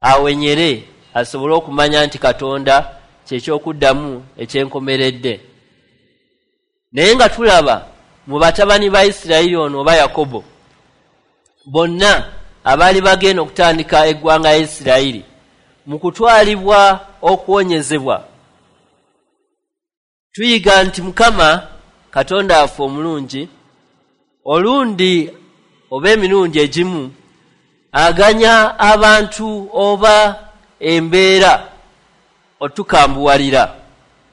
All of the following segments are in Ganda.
awenyere asobole okumanya nti Katonda ky'ekyokuddamu ekyenkomeredde. Naye nga tulaba mu batabani ba Isirayiri ono oba Yakobo bonna abaali bagenda okutandika eggwanga ya Isirayiri mu kutwalibwa okuwonyezebwa, tuyiga nti Mukama Katonda waffe omulungi olundi oba emirundi egimu aganya abantu oba embeera otukambuwalira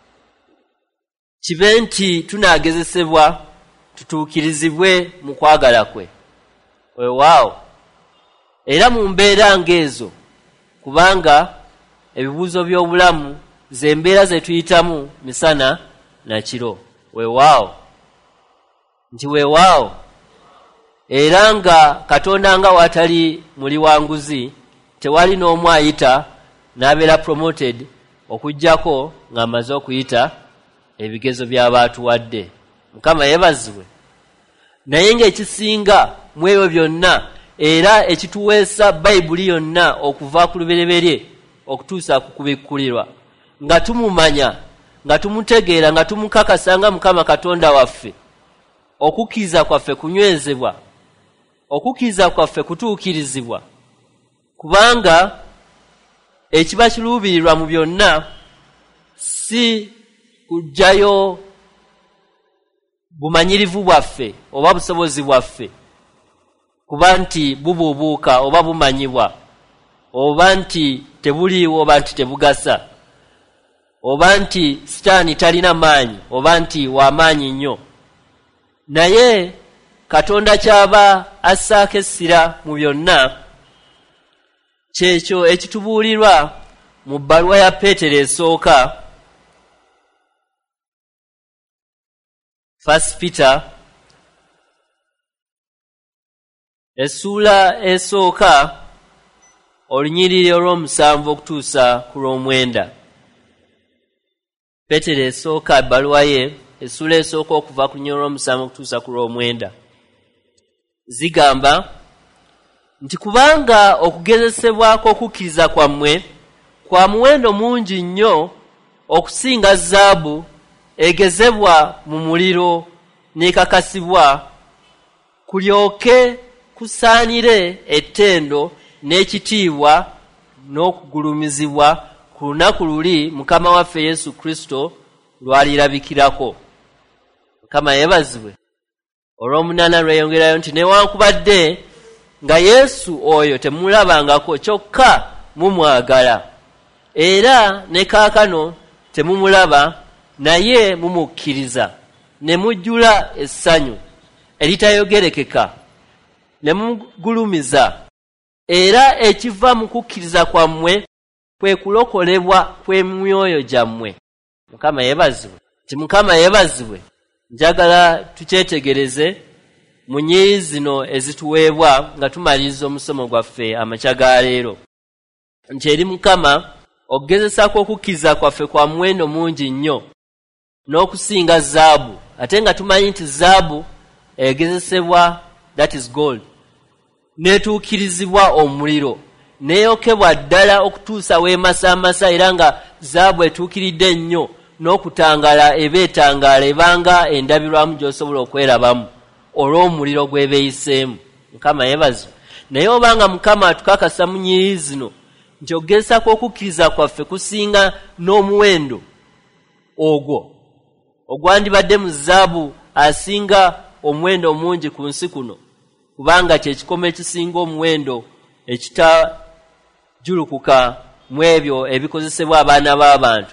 kibe nti tunaagezesebwa tutuukirizibwe mu kwagala kwe. Weewaawo era mu mbeera ng'ezo, kubanga ebibuuzo by'obulamu ze mbeera ze tuyitamu misana na kiro. Weewaawo nti weewaawo era nga Katonda nga watali muli wanguzi, tewali n'omu ayita n'abeera promoted okujjako ng'amaze okuyita ebigezo by'abaatuwadde. Mukama yeebazibwe. Naye ng'ekisinga mu ebyo byonna era ekituweesa Bayibuli yonna okuva ku lubereberye okutuusa ku kubikkulirwa, nga tumumanya, nga tumutegeera, nga tumukakasa nga Mukama Katonda waffe, okukkiriza kwaffe kunywezebwa, okukkiriza kwaffe kutuukirizibwa, kubanga ekiba kiruubirirwa mu byonna si kujjayo bumanyirivu bwaffe oba busobozi bwaffe, kuba nti bubuubuuka oba bumanyibwa, oba nti tebuliiwo oba nti tebugasa, oba nti sitaani talina maanyi oba nti w'amaanyi nnyo. Naye Katonda kyaba assaako essira mu byonna, kyekyo ekitubuulirwa mu bbaluwa ya Peetero esooka, 1 Peter essuula esooka olunyiriri olw'omusanvu okutuusa ku lw'omwenda. Peetero esooka ebbaluwa ye essuula esooka okuva ku lunyiriri olw'omusanvu okutuusa ku lw'omwenda zigamba nti kubanga okugezesebwa kw'okukkiriza kwammwe kwa muwendo mungi nnyo okusinga zaabu egezebwa mu muliro n'ekakasibwa, kulyoke kusaanire ettendo n'ekitiibwa n'okugulumizibwa ku lunaku luli Mukama waffe Yesu Kristo lwalirabikirako. Mukama yeebazibwe. Olw'omunaana lweyongerayo nti newankubadde nga Yesu oyo temulabangako kyokka mumwagala, era ne kaakano temumulaba naye mumukkiriza, ne mujjula essanyu eritayogerekeka, ne mugulumiza, era ekiva mu kukkiriza kwammwe kwe kulokolebwa kw'emyoyo gyammwe. Mukama yeebazibwe. Nti Mukama yeebazibwe. Njagala tukyetegereze mu nnyiri zino ezituweebwa nga tumaliriza omusomo gwaffe amakya ga leero, nti eri Mukama okugezesa kw'okukkiriza kwaffe kwa muwendo mungi nnyo n'okusinga zaabu, ate nga tumanyi nti zaabu egezesebwa, that is gold, netuukirizibwa omuliro, neeyokebwa ddala okutuusa weemasaamasa, era nga zaabu etuukiridde nnyo n'okutangala eba etangaala ebanga endabirwamu gy'osobola okwerabamu olw'omuliro gw'ebeeyiseemu. Mukama yeebazibwe. Naye obanga Mukama atukakasa mu nnyiri zino nti okugezesa kw'okukkiriza kwaffe kusinga n'omuwendo ogwo ogwandibadde mu zaabu asinga omuwendo omungi ku nsi kuno, kubanga kyekikomo ekisinga omuwendo ekitajulukuka mu ebyo ebikozesebwa abaana b'abantu,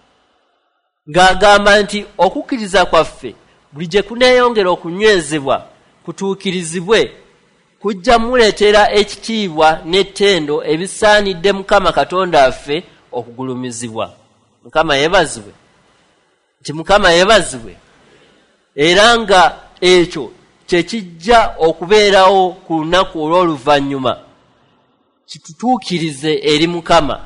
ng'agamba nti okukkiriza kwaffe buli gye kuneeyongera okunywezebwa kutuukirizibwe, kujja muleetera ekitiibwa n'ettendo ebisaanidde Mukama Katonda waffe okugulumizibwa. Mukama yeebazibwe. Nti Mukama yeebazibwe. Era nga ekyo kyekijja okubeerawo ku lunaku olw'oluvannyuma kitutuukirize eri Mukama,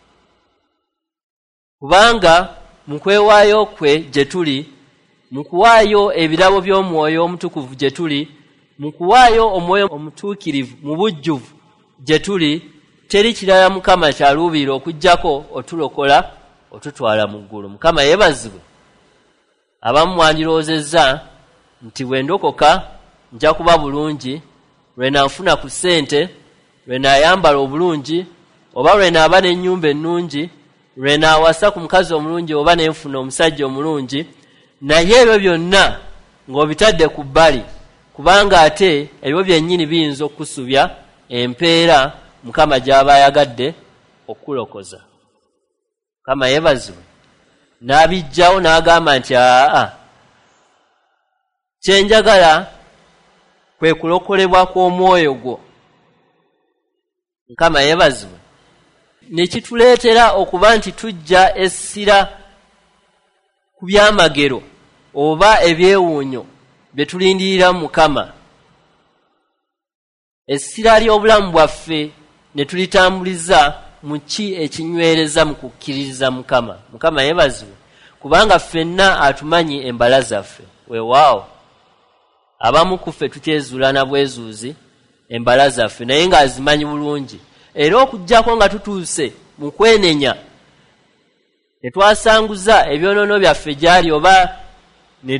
kubanga mu kwewaayo kwe gye tuli, mu kuwaayo ebirabo by'omwoyo omutukuvu gye tuli, mu kuwaayo omwoyo omutuukirivu mu bujjuvu gye tuli, teri kirala Mukama kyaluubirira okujjako otulokola otutwala mu ggulu. Mukama yeebazibwe. Abamu mwandiroozezza nti wendokoka nja kuba bulungi, lwe nanfuna ku ssente, lwe naayambala obulungi, oba lwe naaba n'ennyumba ennungi, lwe naawasa ku mukazi omulungi oba ne nfuna omusajja omulungi. Naye ebyo byonna ng'obitadde ku bbali, kubanga ate ebyo byennyini biyinza okukusubya empeera Mukama gy'aba ayagadde okulokoza. Mukama yeebazibwe. N'abijjawo n'agamba nti kyenjagala kwe kulokolebwa kw'omwoyo gwo. Mukama yeebazibwe. Ne kituleetera okuba nti tujja essira ku byamagero oba ebyewuunyo bye tulindirira Mukama. Essira ly'obulamu bwaffe ne tulitambuliza mu ki ekinywereza mu kukkiririza Mukama. Mukama yeebazibwe. Kubanga ffenna atumanyi embala zaffe. Weewaawo abamu ku ffe tukyezuulana bwezuuzi embala zaffe naye ng'azimanyi bulungi. Era okujjako nga tutuuse mu kwenenya ne twasanguza ebyonoono byaffe gyali oba ne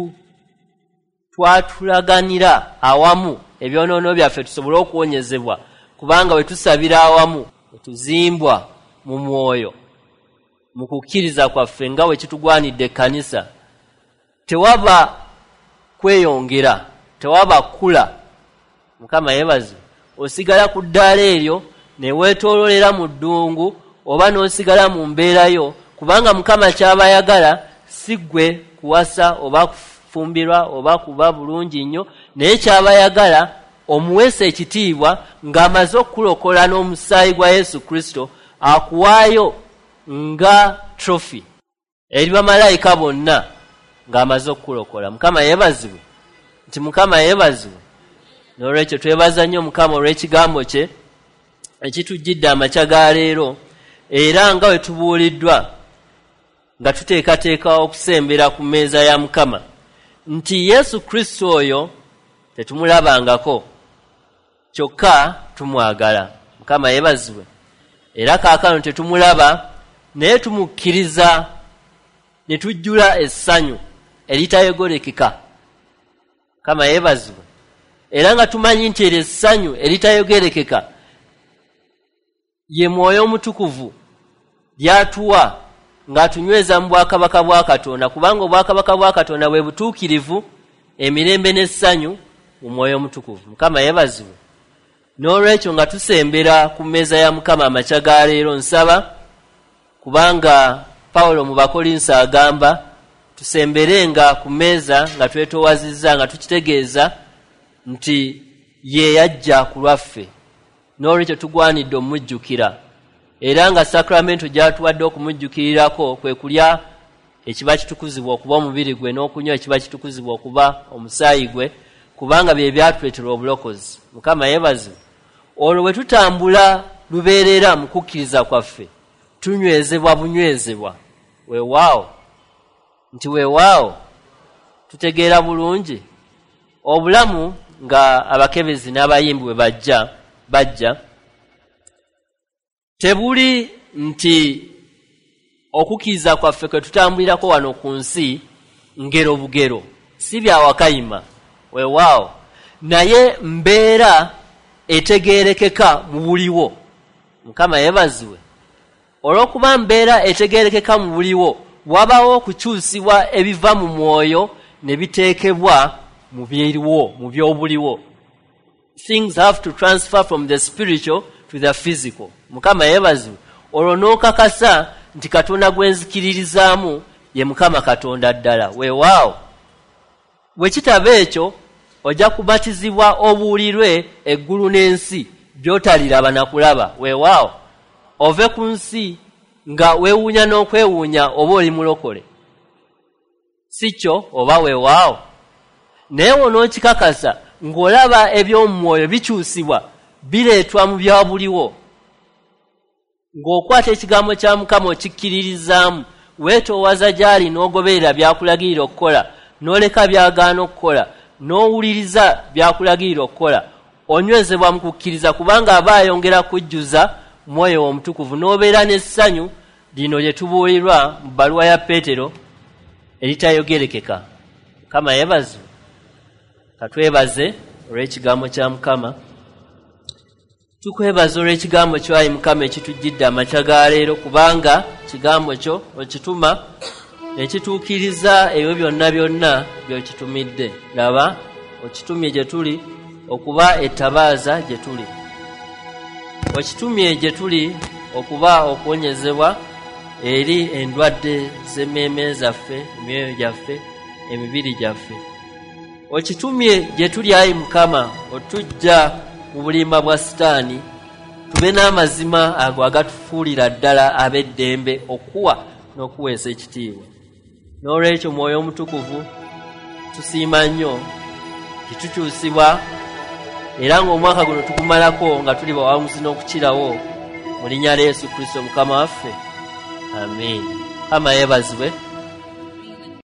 twatulaganira awamu ebyonoono byaffe tusobole okuwonyezebwa, kubanga we tusabira awamu tuzimbwa mu mwoyo mu kukkiriza kwaffe nga we kitugwanidde ekkanisa. Tewaba kweyongera, tewaba kula. Mukama yeebazibwe. Osigala ku ddaala eryo ne weetoololera mu ddungu oba n'osigala mu mbeerayo, kubanga Mukama ky'aba ayagala si ggwe kuwasa oba kufumbirwa oba kuba bulungi nnyo, naye ky'aba ayagala omuweesa ekitiibwa ng'amaze okukulokola n'omusaayi gwa Yesu Kristo, akuwaayo nga trofi eri bamalayika bonna ng'amaze okukulokola. Mukama yeebazibwe. Nti Mukama yeebazibwe. N'olwekyo twebaza nnyo Mukama olw'ekigambo kye ekitujjidde amakya ga leero, era nga we tubuuliddwa nga tuteekateeka okusembera ku mmeeza ya Mukama, nti Yesu Kristo oyo tetumulabangako, kyokka tumwagala. Mukama yeebazibwe. Era kaakano tetumulaba naye tumukkiriza ne tujjula essanyu eritayogolekeka. Mukama yeebazibwe. Era nga tumanyi nti eryo essanyu eritayogerekeka ye Mwoyo Omutukuvu lyatuwa ng'atunyweza mu bwakabaka bwa Katonda, kubanga obwakabaka bwa Katonda bwe butuukirivu, emirembe n'essanyu mu Mwoyo Omutukuvu. Mukama yeebazibwe. N'olwekyo nga tusembera ku mmeeza ya Mukama amakya ga leero, nsaba, kubanga Pawulo mu Bakolinso agamba tusemberenga ku mmeeza nga twetoowazizza, nga tukitegeeza nti ye yajja ku lwaffe, n'olwekyo tugwanidde omujjukira, era nga sakramento gy'atuwadde okumujjukirirako kwe kulya ekiba kitukuzibwa okuba omubiri gwe n'okunywa ekiba kitukuzibwa okuba omusaayi gwe, kubanga bye byatuleetera obulokozi. Mukama yeebazibwe. Olwo bwe tutambula lubeerera mu kukkiriza kwaffe tunywezebwa bunywezebwa. Weewaawo nti weewaawo tutegeera bulungi obulamu nga abakebezi n'abayimbi bwe bajja tebuli nti okukkiriza kwaffe kwe tutambulirako wano ku nsi ngero bugero, si bya wakayima. Weewaawo naye mbeera etegeerekeka mu buliwo. Mukama yeebazibwe. Olw'okuba mbeera etegeerekeka mu buliwo, wabawo okukyusibwa ebiva mu mwoyo ne biteekebwa mu byeriwo, mu by'obuliwo. Things have to transfer from the spiritual to the physical. Mukama yeebazibwe. Olwo n'okakasa nti Katonda gwe nzikiririzaamu ye Mukama Katonda ddala. Weewaawo bwe kitaba ekyo ojja kubatizibwa obuulirwe eggulu n'ensi by'otaliraba na kulaba. Weewaawo ove ku nsi nga weewuunya n'okwewuunya oba oli mulokole, si kyo oba weewaawo. Naye wonookikakasa ng'olaba eby'omu mwoyo bikyusibwa bireetwa mu byabuliwo, ng'okwata ekigambo kya Mukama okikkiririzaamu, weetoowaza gy'ali n'ogoberera byakulagirira okukola, n'oleka byagaana okukola, n'owuliriza byakulagirira okukola, onywezebwa mu kukkiriza, kubanga aba ayongera kujjuza mwoyo omutukuvu n'obeera n'essanyu lino lye tubuulirwa mu bbaluwa ya Peetero eritayogerekeka. Mukama yeebazibwe. Katwebaze olw'ekigambo kya Mukama. Tukwebaza olw'ekigambo kyo Ayi Mukama ekitujjidde amakya ga leero, kubanga kigambo kyo okituma ekituukiriza ebyo byonna byonna by'okitumidde. Laba okitumye gye tuli okuba ettabaaza gye tuli. Okitumye gye tuli okuba okuwonyezebwa eri endwadde z'emmeeme zaffe, emyoyo gyaffe, emibiri gyaffe. Okitumye gye tuli Ayi Mukama otujja mu bulimba bwa Sitaani, tube n'amazima ago agatufuulira ddala ab'eddembe okuwa n'okuweesa ekitiibwa. N'olwekyo Mwoyo Omutukuvu tusiima nnyo kitukyusibwa, era ng'omwaka guno tugumalako nga tuli bawanguzi n'okukirawo mu linnya lya Yesu Kristo Mukama waffe. Amen. Mukama yeebazibwe.